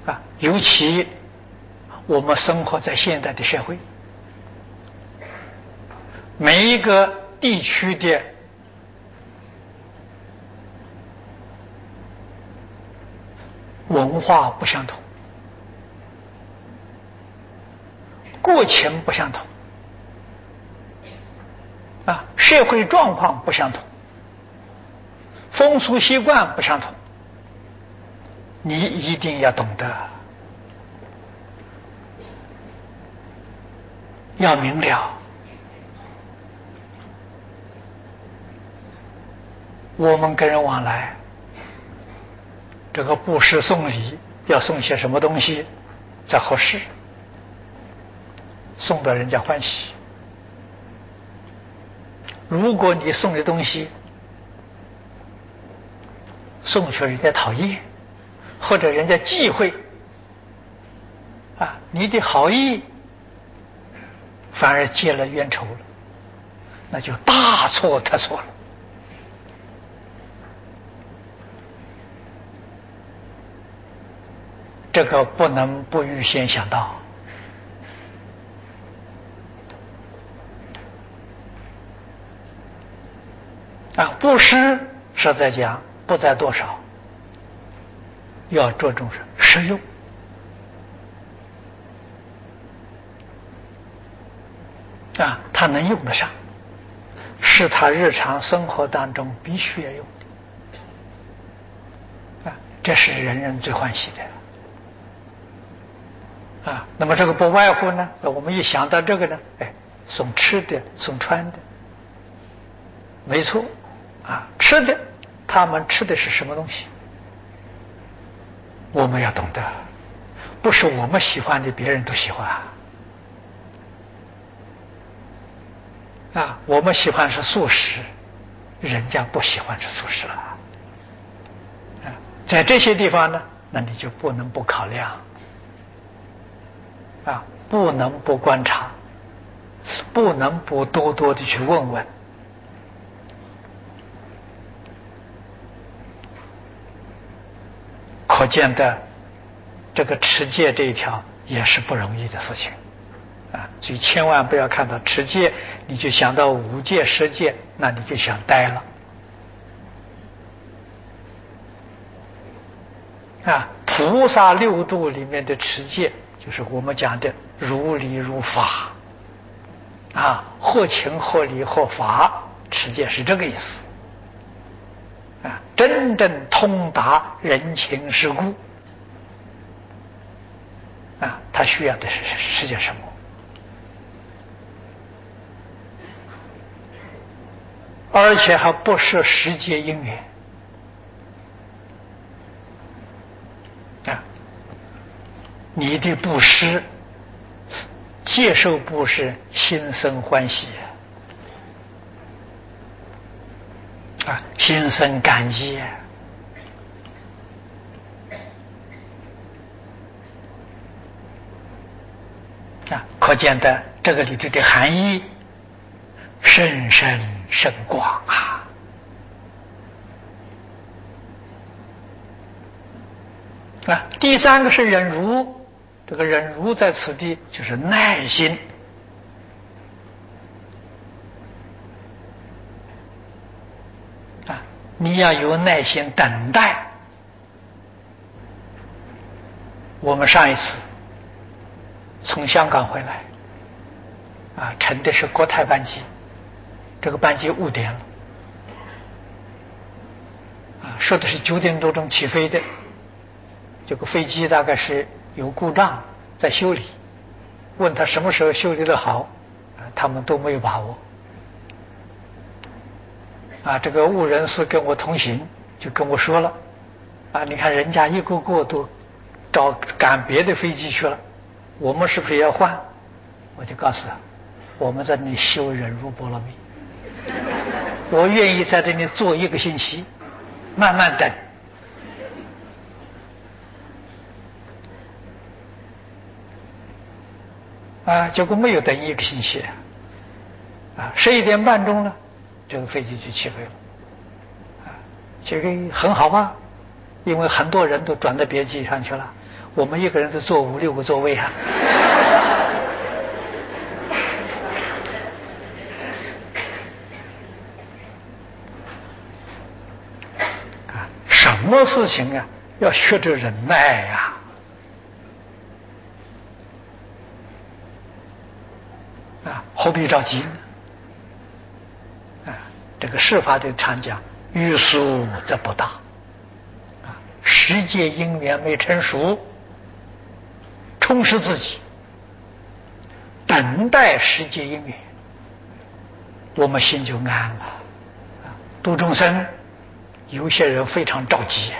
尤其我们生活在现代的社会，每一个地区的文化不相同，国情不相同，社会状况不相同，风俗习惯不相同，你一定要懂得，要明了。我们跟人往来，这个布施送礼要送些什么东西才合适，送到人家欢喜。如果你送的东西送去人家讨厌，或者人家忌讳，你的好意反而结了冤仇了，那就大错特错了。这个不能不预先想到。布施实在讲不在多少，要着重实用。他能用得上，是他日常生活当中必须要用的，这是人人最欢喜的。那么这个不外乎呢，我们一想到这个呢，送吃的送穿的，没错，吃的他们吃的是什么东西，我们要懂得，不是我们喜欢的别人都喜欢我们喜欢是素食，人家不喜欢是素食在这些地方呢，那你就不能不考量不能不观察，不能不多多的去问问。可见的这个持戒这一条也是不容易的事情所以千万不要看到持戒你就想到五戒十戒，那你就想呆了菩萨六度里面的持戒，就是我们讲的如理如法合情合理合法，持戒是这个意思真正通达人情世故他需要的是些什么而且还不是时节因缘你的布施，接受布施，心生欢喜心生感激可见的这个里头的含义甚深甚广第三个是忍辱，这个忍辱在此地就是耐心你要有耐心等待。我们上一次从香港回来乘的是国泰班机，这个班机误点了说的是9点多钟起飞的，这个飞机大概是有故障在修理，问他什么时候修理得好他们都没有把握这个误人士跟我同行就跟我说了你看人家一个个都赶别的飞机去了，我们是不是也要换？我就告诉他，我们在这里修忍辱波罗蜜，我愿意在这里坐1个星期，慢慢等结果没有等1个星期11点半钟呢，这个飞机就起飞了这个很好吧，因为很多人都转到别机上去了， 我们一个人就坐5、6个座位啊。什么事情啊，要学着忍耐呀！何必着急呢？这个世法的常讲，欲速则不达。时节因缘没成熟，充实自己，等待时节因缘，我们心就安了。度众生，有些人非常着急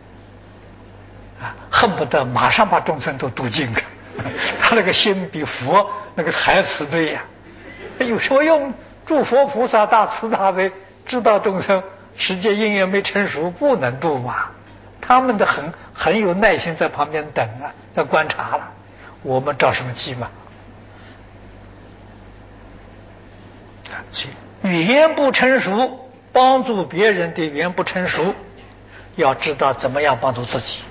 恨不得马上把众生都度尽了。他那个心比佛那个还慈悲呀。有什么用？诸佛菩萨大慈大悲，知道众生时节因缘没成熟，不能度嘛。他们的很有耐心，在旁边等在观察了。我们着什么急嘛？所以语言不成熟，帮助别人的语言不成熟，要知道怎么样帮助自己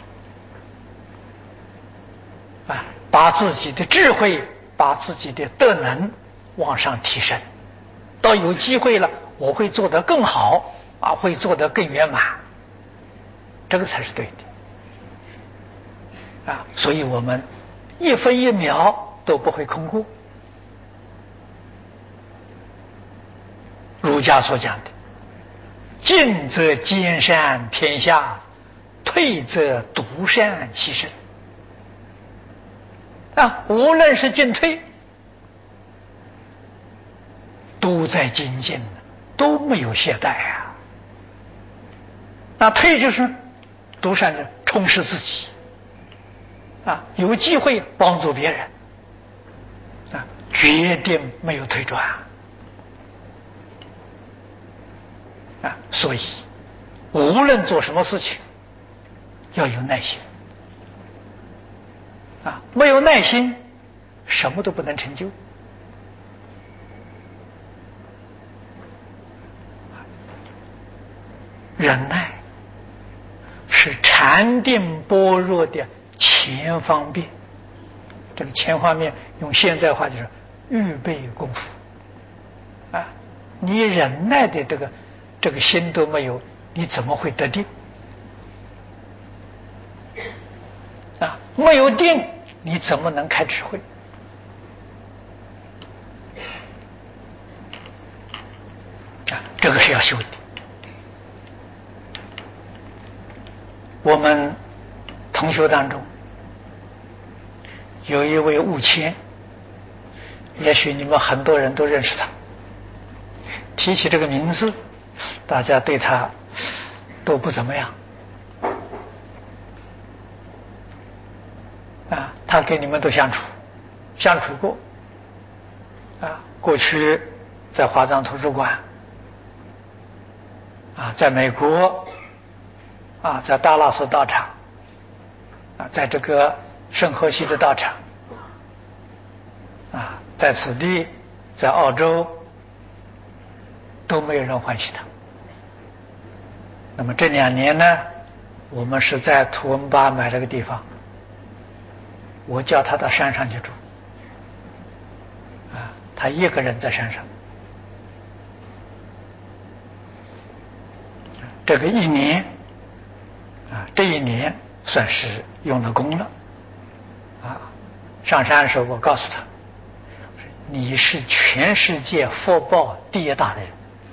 把自己的智慧，把自己的德能往上提升。到有机会了，我会做得更好会做得更圆满，这个才是对的所以我们1分1秒都不会空过。儒家所讲的进则兼善天下，退则独善其身无论是进退都在精进，都没有懈怠退就是独善的充实自己有机会帮助别人决定没有退转所以无论做什么事情要有耐心没有耐心什么都不能成就。忍耐是禅定般若的前方便，这个前方面用现在话就是预备功夫你忍耐的这个心都没有，你怎么会得定没有定，你怎么能开智慧这个是要修的。我们同学当中有一位悟谦，也许你们很多人都认识他。提起这个名字，大家对他都不怎么样他跟你们都相处过过去在华藏图书馆在美国在达拉斯道场在这个圣荷西的道场在此地在澳洲都没有人欢喜他。那么这2年呢，我们是在图文巴买了个地方，我叫他到山上去住他一个人在山上。这个1年这1年算是用了功了上山的时候我告诉他，你是全世界福报第1大的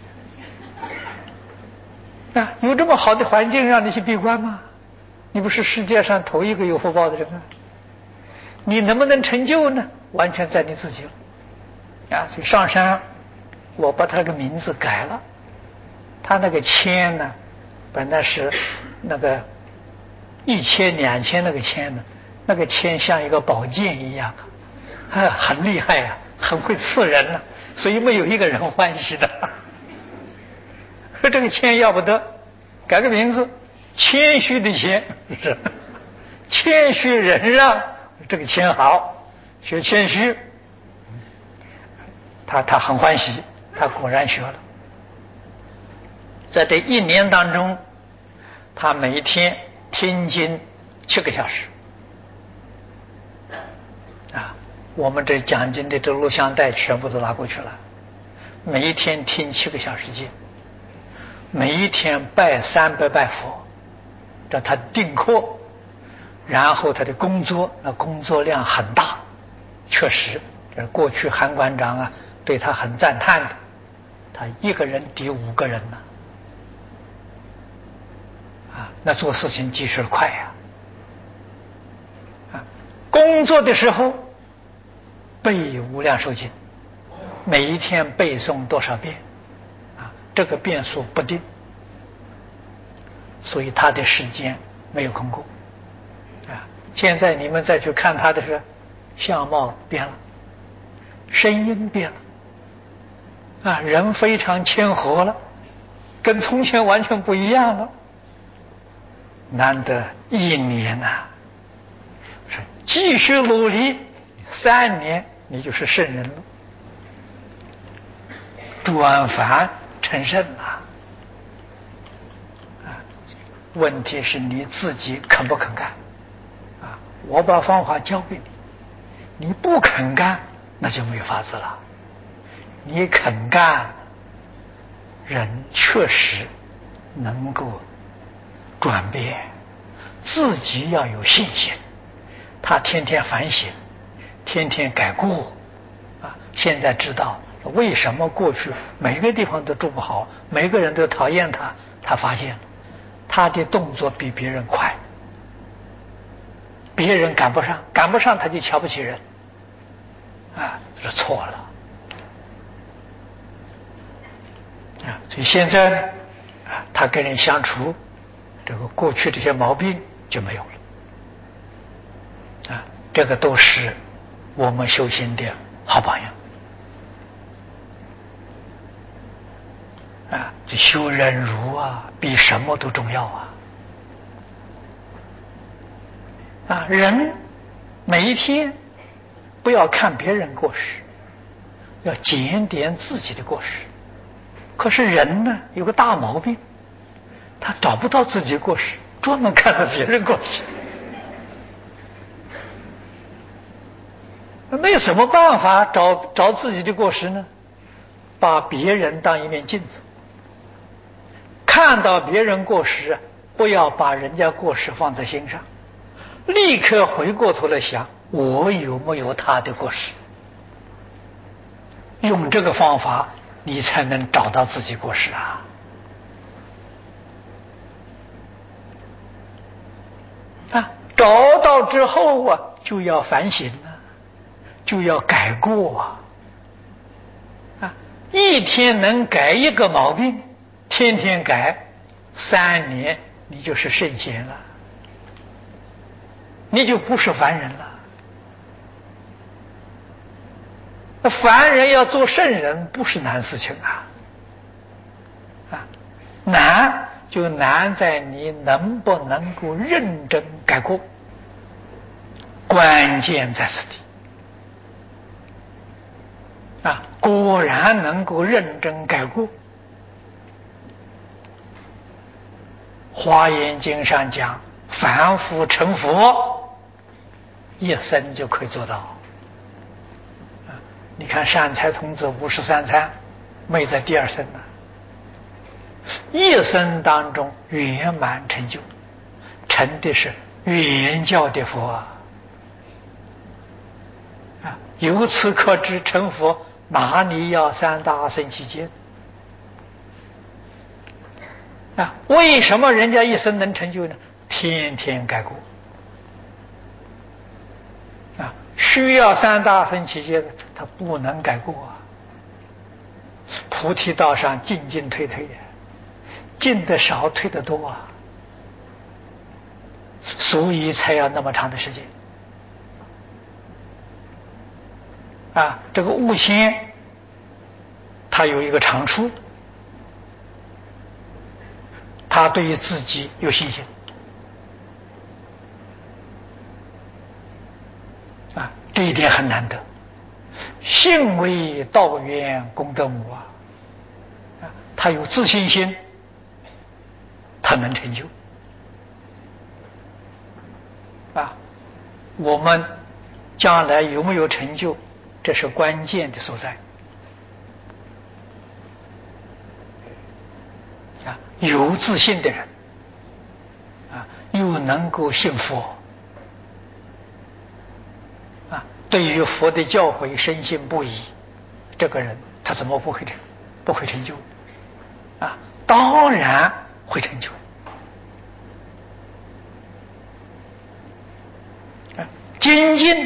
人有这么好的环境让你去闭关吗？你不是世界上头一个有福报的人吗？你能不能成就呢？完全在你自己了所以上山我把他那个名字改了，他那个谦呢本来是那个1000、2000那个谦呢，那个谦像一个宝剑一样很厉害很会刺人所以没有一个人欢喜的说这个谦要不得，改个名字，谦虚的谦是谦虚忍让，这个谦好，学谦虚他很欢喜，他果然学了。在这1年当中，他每天听经7个小时啊，我们这讲经的这录像带全部都拿过去了，每一天听7个小时经，每一天拜300拜佛，这他定课，然后他的工作，那工作量很大，确实，这过去韩馆长啊对他很赞叹的，他一个人抵5个人呢，那做事情及时快呀，工作的时候背无量寿经，每一天背诵多少遍，这个遍数不定，所以他的时间没有空过，现在你们再去看他的时候，相貌变了，声音变了，人非常谦和了，跟从前完全不一样了。难得1年呐，是继续努力，3年你就是圣人了，转凡成圣了。问题是你自己肯不肯干？我把方法教给你，你不肯干，那就没有法子了。你肯干，人确实能够转变，自己要有信心。他天天反省，天天改过，现在知道为什么过去每个地方都住不好，每个人都讨厌他，他发现了他的动作比别人快，别人赶不上，赶不上他就瞧不起人，这是错了。所以现在呢，他跟人相处，这个过去这些毛病就没有了，这个都是我们修行的好榜样。这修忍辱比什么都重要人每一天不要看别人过失，要检点自己的过失。可是人呢有个大毛病，他找不到自己过失，专门看到别人过失。那有什么办法找自己的过失呢？把别人当一面镜子，看到别人过失，不要把人家过失放在心上，立刻回过头来想，我有没有他的过失？用这个方法，你才能找到自己过失找到之后就要反省就要改过一天能改1个毛病，天天改，3年你就是圣贤了，你就不是凡人了。那凡人要做圣人不是难事情难就难在你能不能够认真改过，关键在此地果然能够认真改过。华严经上讲，凡夫成佛一生就可以做到。你看善财童子53参没在第2生一生当中圆满成就，成的是圆教的佛由此可知成佛哪里要3大圣期间为什么人家一生能成就呢？天天改过需要3大圣期间他不能改过菩提道上进进退退进得少退得多所以才要那么长的时间这个悟仙他有一个长处，他对于自己有信心这一点很难得。信为道源功德母他有自信心，他能成就我们将来有没有成就，这是关键的所在。啊，有自信的人，啊，又能够信佛，啊，对于佛的教诲深信不疑，这个人他怎么不会成就？啊，当然会成就。精进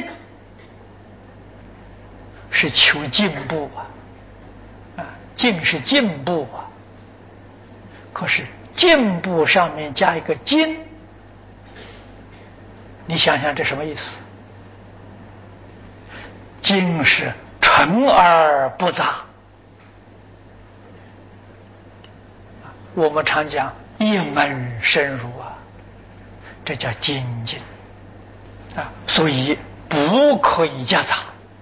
是求进步啊，进是进步啊。可是进步上面加一个精，你想想这什么意思？精是纯而不杂。我们常讲一门深入啊，这叫精进啊，所以不可以夹杂。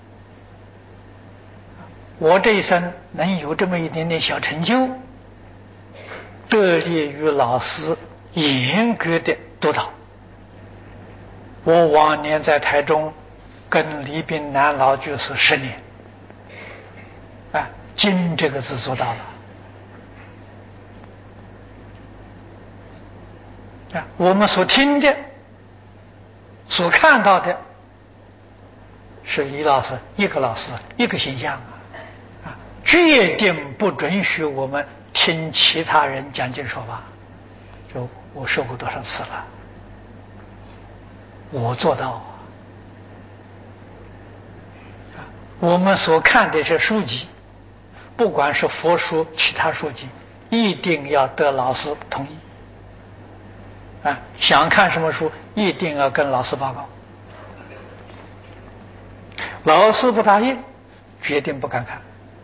我这一生能有这么一点点小成就，得力于老师严格的督导。我往年在台中跟李炳南老居士10年，啊，精这个字做到了。啊，我们所听的、所看到的，是李老师一个老师一个形象啊，决定不准许我们听其他人讲经说法。就我说过多少次了，我做到啊。我们所看的是书籍，不管是佛书、其他书籍，一定要得老师同意。啊，想看什么书，一定要跟老师报告。老师不答应，决定不敢看。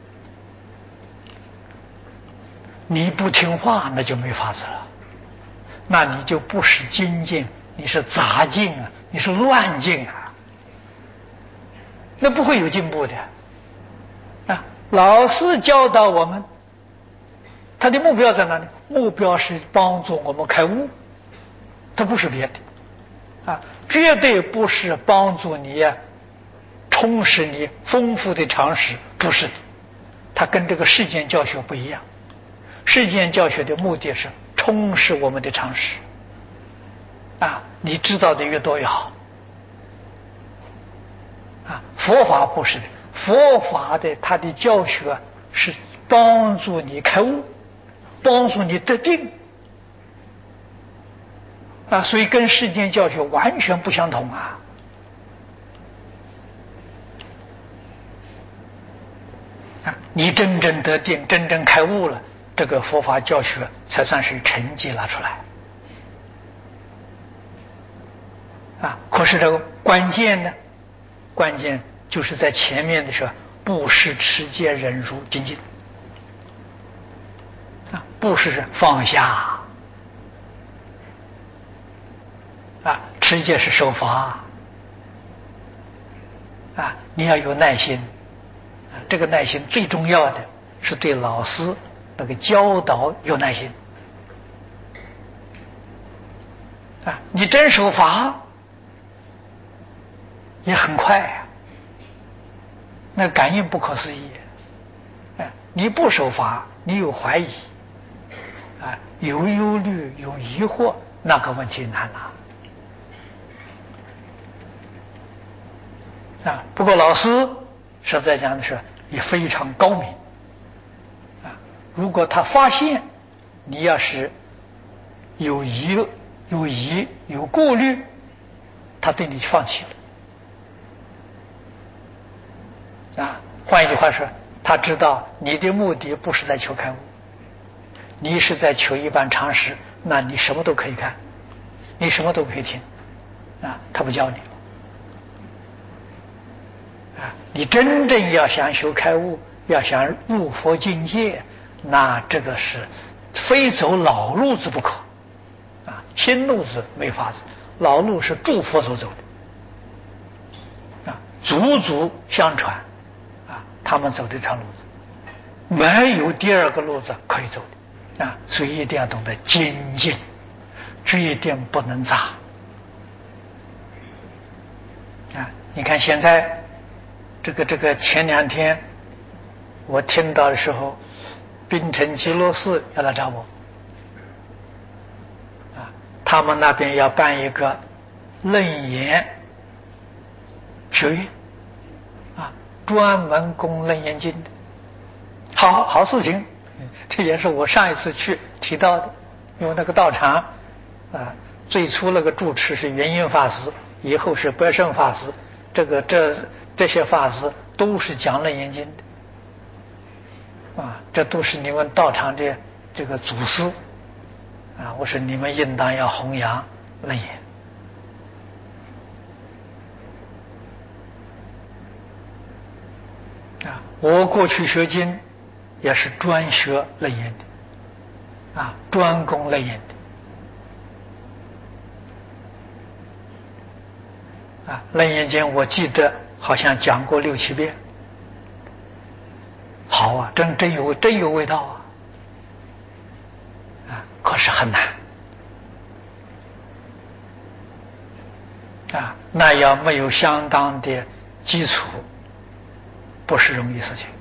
你不听话，那就没法子了，那你就不是精进，你是杂进啊，你是乱进啊，那不会有进步的。啊，老师教导我们，他的目标在哪里？目标是帮助我们开悟。它不是别的，啊，绝对不是帮助你充实你丰富的常识，不是的。它跟这个世间教学不一样。世间教学的目的是充实我们的常识，啊，你知道的越多越好。啊，佛法不是的，佛法的它的教学是帮助你开悟，帮助你得定。啊，所以跟世间教学完全不相同啊！啊，你真正得定、真正开悟了，这个佛法教学才算是成绩拿出来。啊，可是这个关键呢？关键就是在前面的时候，布施、持戒、忍辱、精进。啊，布施是放下。啊，持戒是守法，啊，你要有耐心，啊，这个耐心最重要的是对老师那个教导有耐心，啊，你真守法也很快啊，那感应不可思议，你不守法，你有怀疑，啊，有忧虑，有疑惑，那个问题难了。啊，不过老师实在讲的是也非常高明啊。如果他发现你要是有疑、有顾虑，他对你就放弃了啊。换一句话说，他知道你的目的不是在求开悟，你是在求一般常识，那你什么都可以看，你什么都可以听啊，他不教你。你真正要想修开悟，要想入佛境界，那这个是非走老路子不可啊！新路子没法子，老路是诸佛所走的啊，祖祖相传啊，他们走这条路子，没有第二个路子可以走的啊！所以一定要懂得精进，决定不能杂啊！ 你看现在这个前2天我听到的时候，槟城极乐寺要来找我啊，他们那边要办一个楞严学院啊，专门供楞严经的，好事情。这也是我上一次去提到的，因为那个道场啊，最初那个住持是圆印法师，以后是白胜法师，这些法师都是讲楞严经的啊，这都是你们道场的这个祖师啊，我说你们应当要弘扬楞严啊。我过去学经也是专学楞严的啊，专攻楞严的啊。楞严经我记得好像讲过6、7遍，好啊，真有味道啊，可是很难啊，那要没有相当的基础，不是容易事情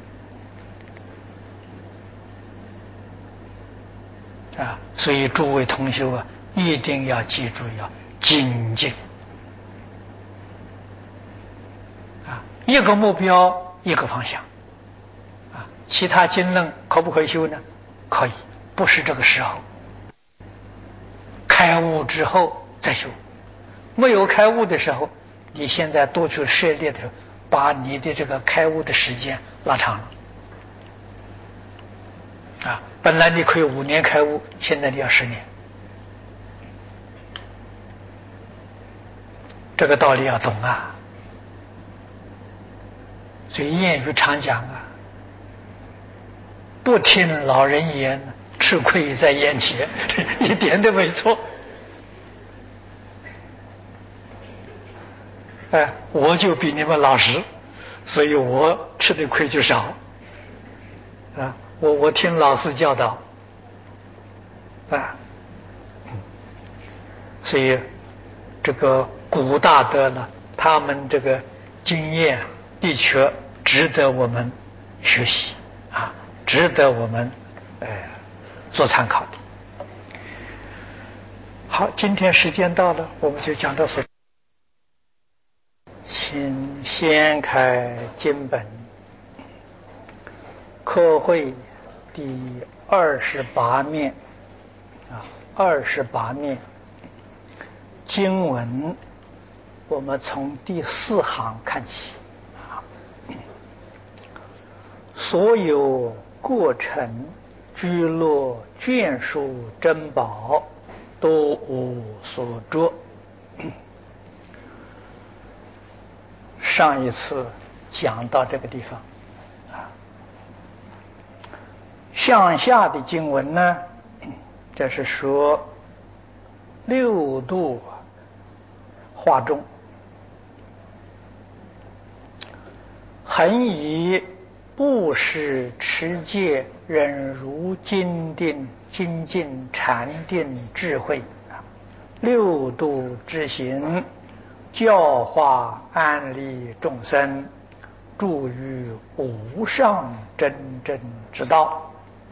啊。所以诸位同修啊，一定要记住，要精进啊，一个目标一个方向啊。其他经论可不可以修呢？可以，不是这个时候，开悟之后再修。没有开悟的时候，你现在多去涉猎的时候，把你的这个开悟的时间拉长了啊。本来你可以5年开悟，现在你要10年，这个道理要懂啊。所以谚语常讲啊，不听老人言，吃亏在眼前，一点都没错。哎，我就比你们老实，所以我吃的亏就少啊。我听老师教导啊，所以这个古大德呢，他们这个经验的确值得我们学习啊，值得我们做参考的。好，今天时间到了，我们就讲到此。请掀开经本，科会第28面啊，28面经文，我们从第4行看起啊。所有过程居落眷属珍宝，都无所着。上一次讲到这个地方啊，向下的经文呢，这是说6度化众，恒以布施持戒忍辱精定精进禅定智慧6度之行，教化安利众生，助于无上真正之道。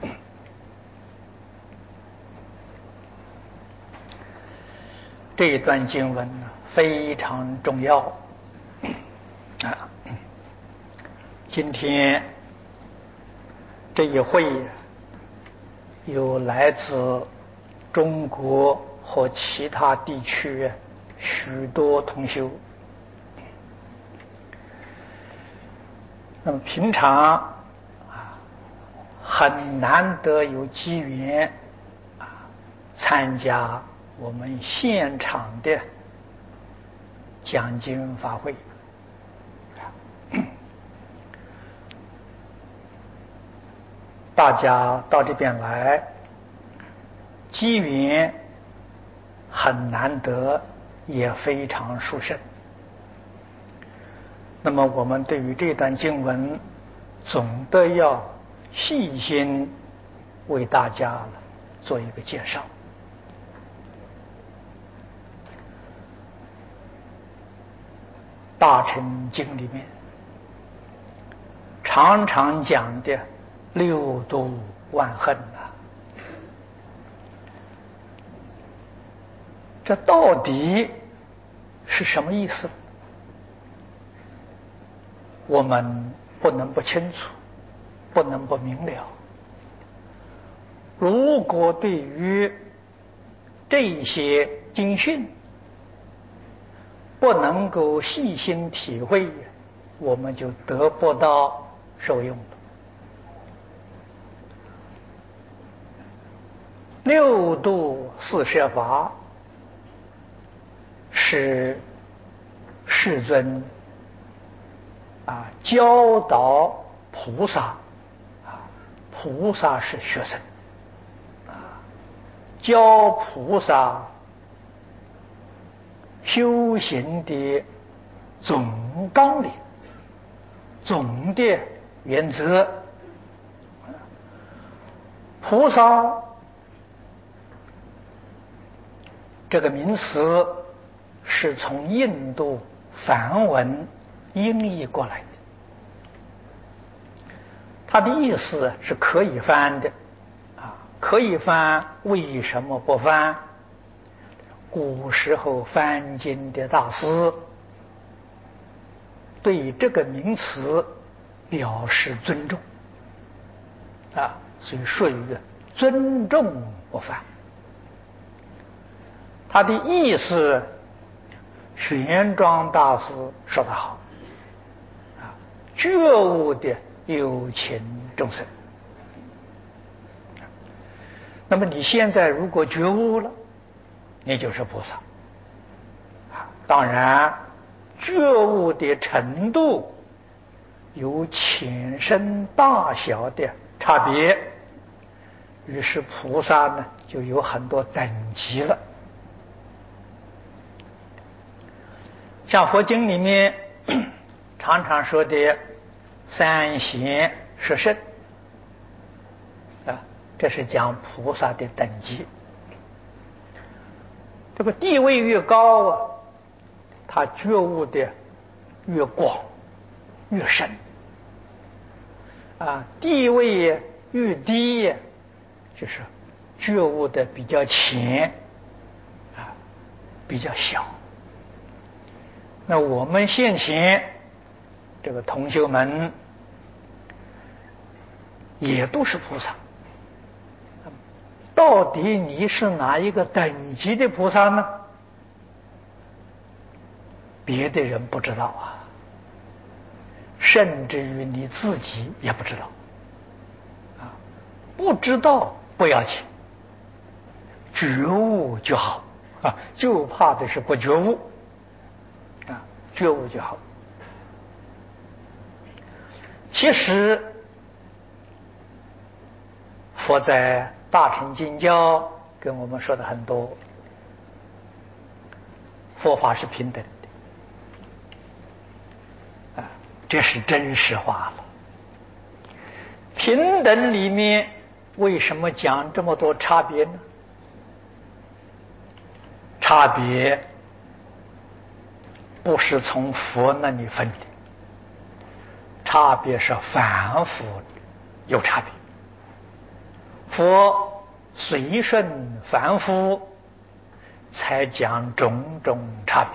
这一段经文非常重要啊！今天这一会有来自中国和其他地区许多同修。那么平常啊，很难得有机缘啊参加我们现场的讲经法会。大家到这边来，机缘很难得，也非常殊胜。那么我们对于这段经文，总的要细心为大家做一个介绍。 大乘经里面常常讲的六度万恨啊，这到底是什么意思？我们不能不清楚，不能不明了。如果对于这些经训不能够细心体会，我们就得不到受用了。六度四摄法是世尊教导菩萨菩萨是学生教菩萨修行的总纲领、总的原则。菩萨这个名词是从印度梵文音译过来的，它的意思是可以翻的可以翻，为什么不翻？古时候翻经的大师对这个名词表示尊重所以属于尊重不翻。他的意思，玄奘大师说得好觉悟的有情众生。那么你现在如果觉悟了，你就是菩萨当然觉悟的程度有浅深大小的差别，于是菩萨呢就有很多等级了。像佛经里面常常说的三贤十圣这是讲菩萨的等级。这个地位越高他觉悟的越广越深地位越低就是觉悟的比较浅比较小。那我们现前这个同修们也都是菩萨，到底你是哪一个等级的菩萨呢？别的人不知道甚至于你自己也不知道不知道不要紧，觉悟就好就怕的是不觉悟觉悟就好。其实佛在大乘经教跟我们说的很多，佛法是平等的这是真实话了。平等里面为什么讲这么多差别呢？差别不是从佛那里分的，差别是凡夫有差别。佛随顺凡夫才讲种种差别。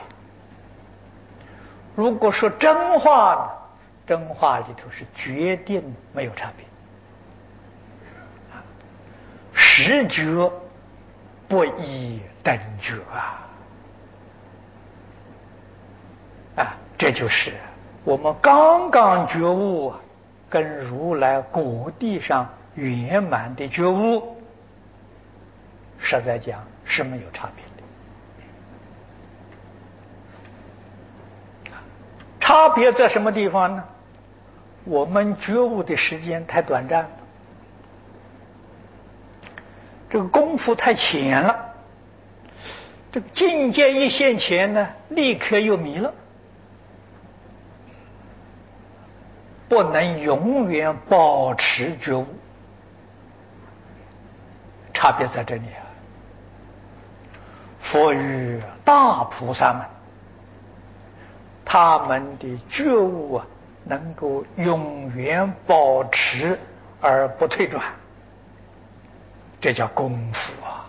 如果说真话呢，真话里头是决定没有差别。实觉不以等觉这就是我们刚刚觉悟跟如来果地上圆满的觉悟，实在讲是没有差别的。差别在什么地方呢？我们觉悟的时间太短暂了，这个功夫太浅了，这个境界一现前呢，立刻又迷了，不能永远保持觉悟。差别在这里佛与大菩萨们， 他们的觉悟啊，能够永远保持而不退转，这叫功夫啊。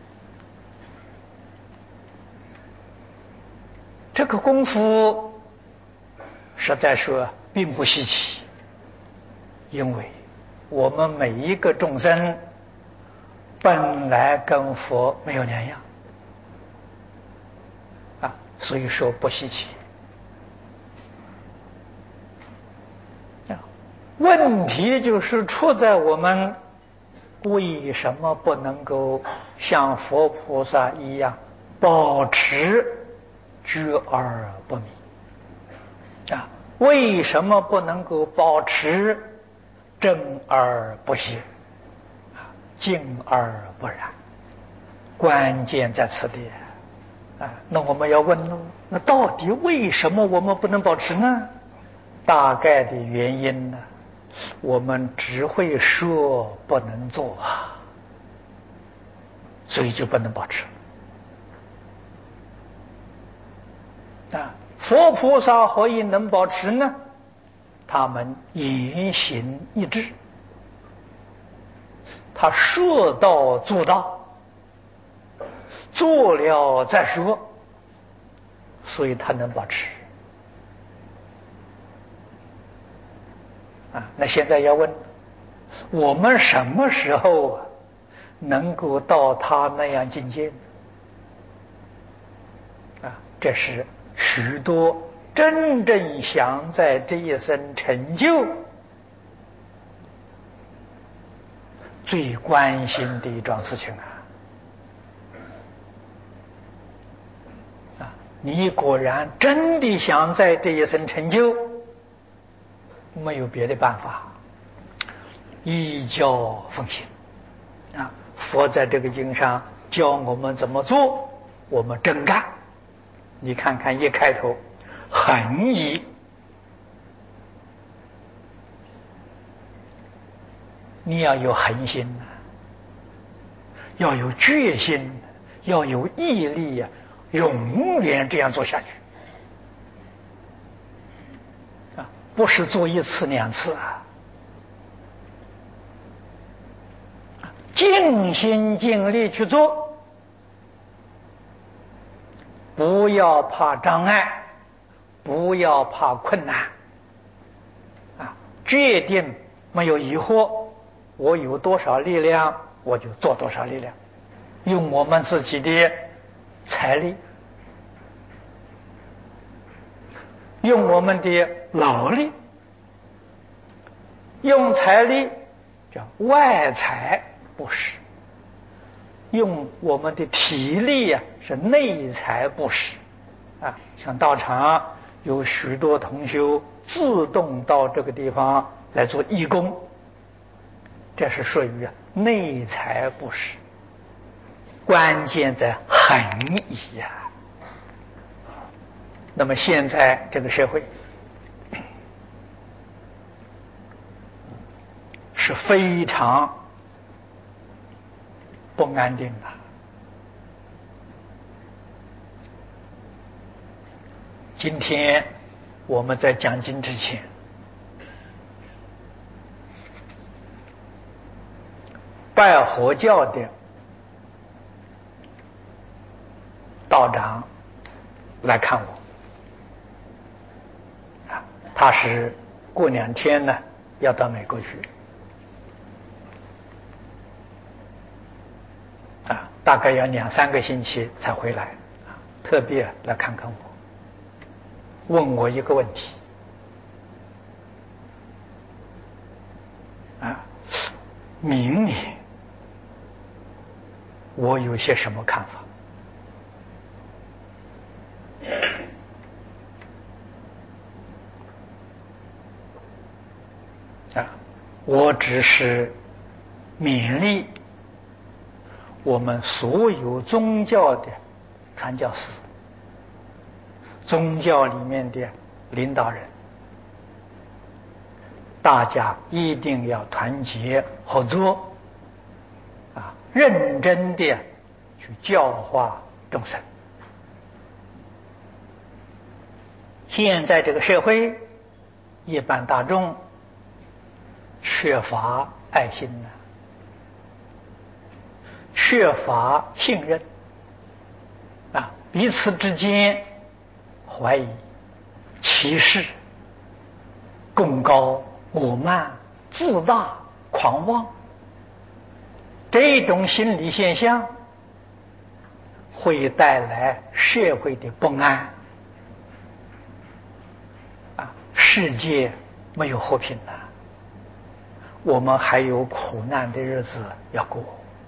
这个功夫实在说并不稀奇，因为我们每一个众生本来跟佛没有两样啊，所以说不稀奇。问题就是出在我们为什么不能够像佛菩萨一样保持觉而不迷啊？为什么不能够保持正而不邪啊，静而不染？关键在此地啊！那我们要问喽，那到底为什么我们不能保持呢？大概的原因呢，我们只会说不能做啊，所以就不能保持啊。佛菩萨何以能保持呢？他们言行一致，他说到做到，做了再说，所以他能保持啊。那现在要问，我们什么时候啊能够到他那样境界啊？这是许多真正想在这一生成就最关心的一桩事情啊！你果然真的想在这一生成就，没有别的办法，依教奉行啊！佛在这个经上教我们怎么做，我们真干。你看看一开头，恒毅，你要有恒心呐，要有决心，要有毅力呀，永远这样做下去啊！不是做一次两次啊，尽心尽力去做。不要怕障碍，不要怕困难啊！决定没有疑惑，我有多少力量我就做多少力量，用我们自己的财力，用我们的劳力，用财力叫外财布施，用我们的体力啊是内财布施啊。像道场有许多同修自动到这个地方来做义工，这是属于内财布施，关键在恒毅呀。那么现在这个社会是非常不安定的。今天我们在讲经之前，拜火教的道长来看我啊，他是过2天呢要到美国去啊，大概要2、3个星期才回来啊，特别来看看我，问我一个问题啊，明年我有些什么看法？我只是勉励我们所有宗教的传教士、宗教里面的领导人，大家一定要团结合作啊，认真的去教化众生现在这个社会，一般大众缺乏爱心呢，缺乏信任啊，彼此之间怀疑、歧视、功高我慢、自大、狂妄，这种心理现象会带来社会的不安啊，世界没有和平了，我们还有苦难的日子要过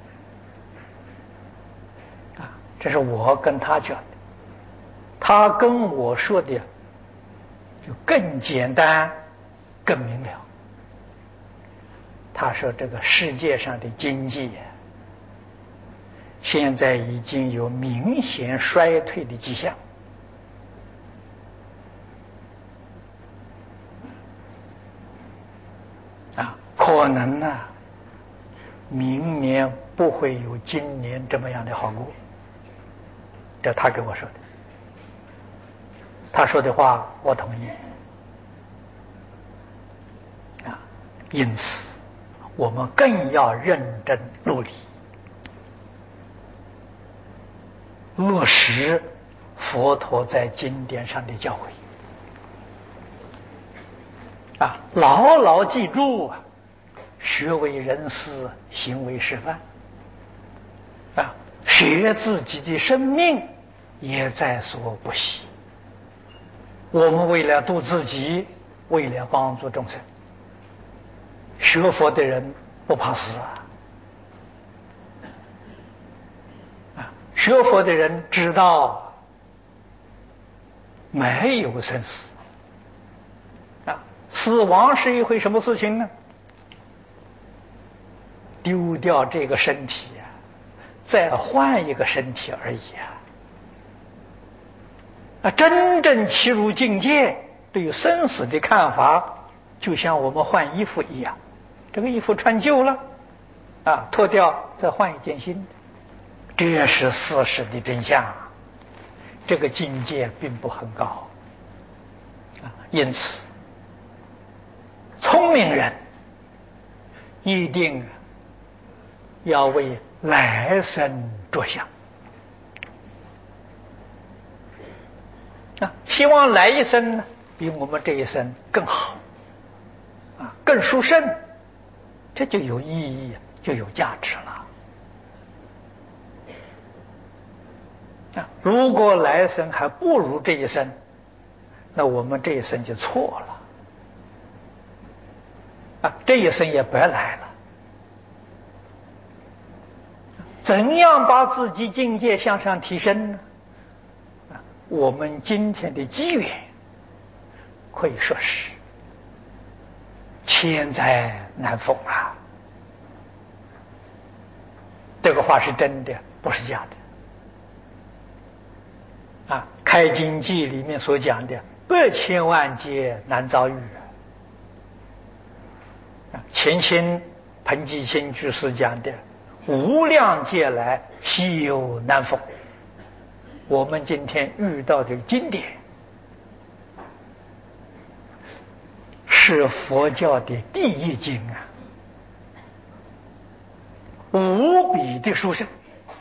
啊，这是我跟他讲的，他跟我说的就更简单更明了。他说这个世界上的经济现在已经有明显衰退的迹象啊，可能呢明年不会有今年这么样的好过，这他跟我说的，他说的话我同意啊，因此我们更要认真努力落实佛陀在经典上的教诲啊，牢牢记住啊，学为人师，行为示范啊，学自己的生命也在所不惜。我们为了度自己，为了帮助众生，学佛的人不怕死啊！学佛的人知道没有生死啊，死亡是一回什么事情呢？丢掉这个身体啊，再换一个身体而已啊！真正契入境界，对于生死的看法，就像我们换衣服一样，这个衣服穿旧了啊，脱掉再换一件新的，这是事实的真相。这个境界并不很高啊，因此聪明人一定要为来生着想啊，希望来一生呢比我们这一生更好啊，更殊胜，这就有意义，就有价值了啊！如果来生还不如这一生，那我们这一生就错了啊，这一生也白来了。怎样把自己境界向上提升呢？我们今天的机缘可以说是千载难逢啊！这个话是真的，不是假的啊！《开经记》里面所讲的百千万劫难遭遇啊，前清彭继清居士讲的无量劫来稀有难逢。我们今天遇到的经典是佛教的第一经啊，无比的殊胜，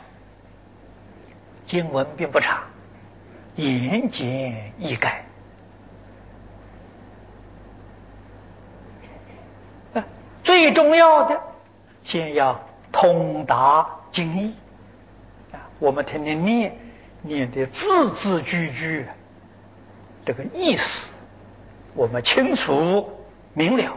经文并不长，言简意赅最重要的先要通达经义啊，我们天天念的字字句句这个意思我们清楚明了，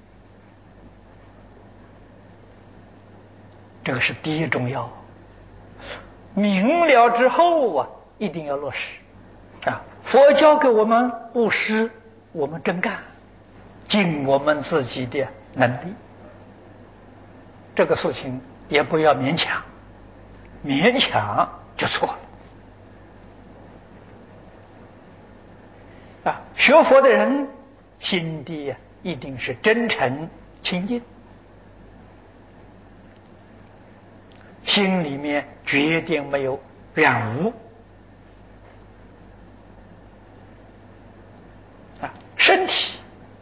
这个是第一重要。明了之后啊，一定要落实啊！佛教给我们布施，我们真干，尽我们自己的能力。这个事情也不要勉强，勉强就错了啊！学佛的人心地一定是真诚清净，心里面决定没有染污身体，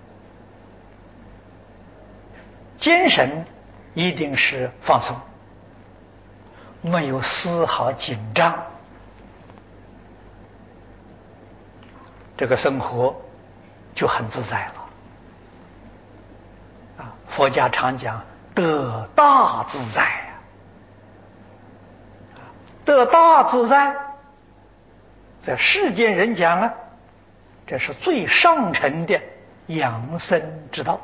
精神一定是放松，没有丝毫紧张，这个生活就很自在了。佛家常讲得大自在啊，得大自在，在世间人讲呢，这是最上乘的养生之道。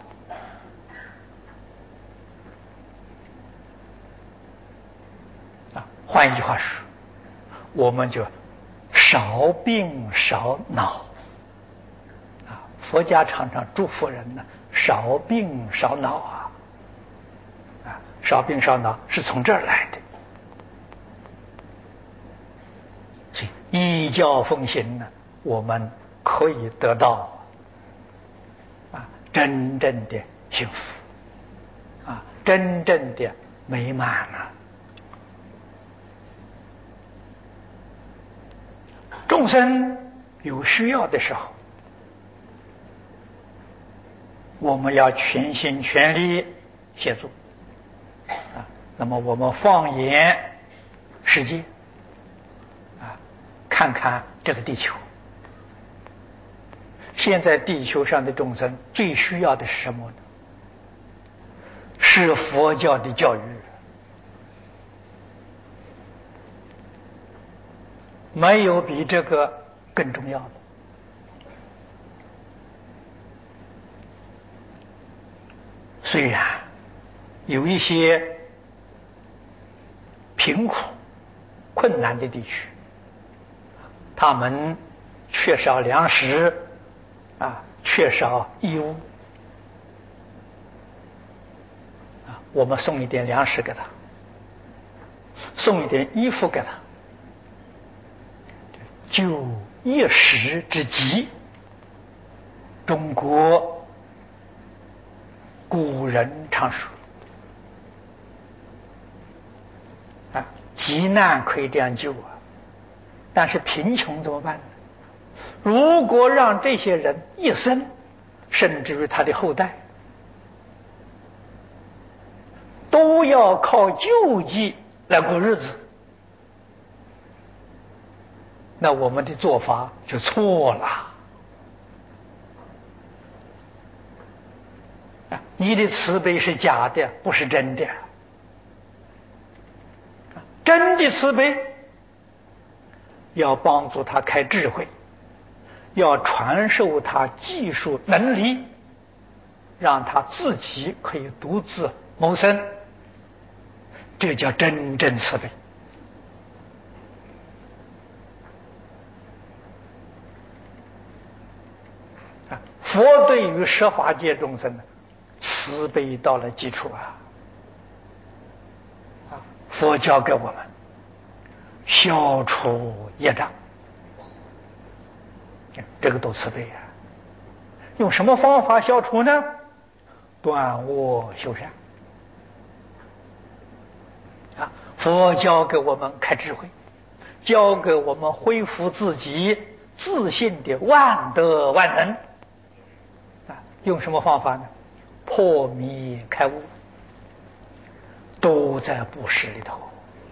换一句话说，我们就少病少恼啊！佛家常常祝福人呢，少病少恼啊！少病少恼是从这儿来的。所以依教奉行呢，我们可以得到真正的幸福真正的美满啊！众生有需要的时候，我们要全心全力协助那么我们放眼世界看看这个地球，现在地球上的众生最需要的是什么呢？是佛教的教育。没有比这个更重要的。虽然有一些贫苦困难的地区，他们缺少粮食缺少衣物我们送一点粮食给他，送一点衣服给他，救一时之急。中国古人常说急难可以这样救但是贫穷怎么办呢？如果让这些人一生，甚至于他的后代，都要靠救济来过日子，那我们的做法就错了。你的慈悲是假的，不是真的。真的慈悲要帮助他开智慧，要传授他技术能力，让他自己可以独自谋生，这叫真正慈悲。佛对于十法界众生慈悲到了基础佛教给我们消除业障，这个都慈悲用什么方法消除呢？断恶修善佛教给我们开智慧，教给我们恢复自己自信的万德万能用什么方法呢？破迷开悟，都在布施里头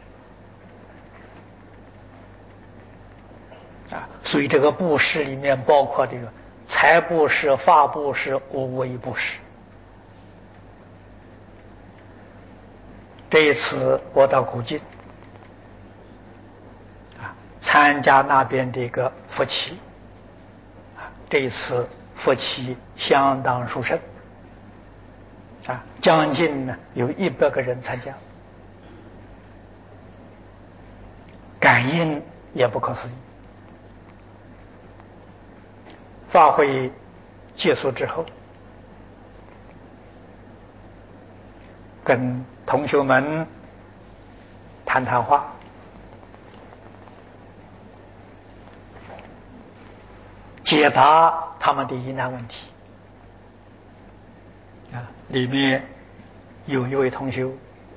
所以这个布施里面包括这个财布施、法布施、无为布施。这一次我到古晋参加那边的一个佛七这一次佛七相当殊胜将近呢有100个人参加，感应也不可思议。法会结束之后，跟同学们谈谈话，解答他们的疑难问题里面有一位同学，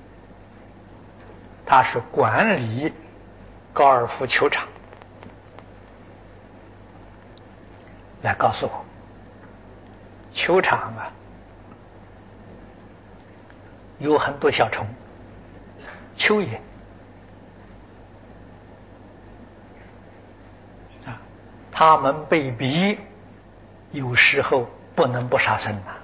他是管理高尔夫球场，来告诉我球场啊，有很多小虫，蚯蚓啊，它们被逼，有时候不能不杀生啊。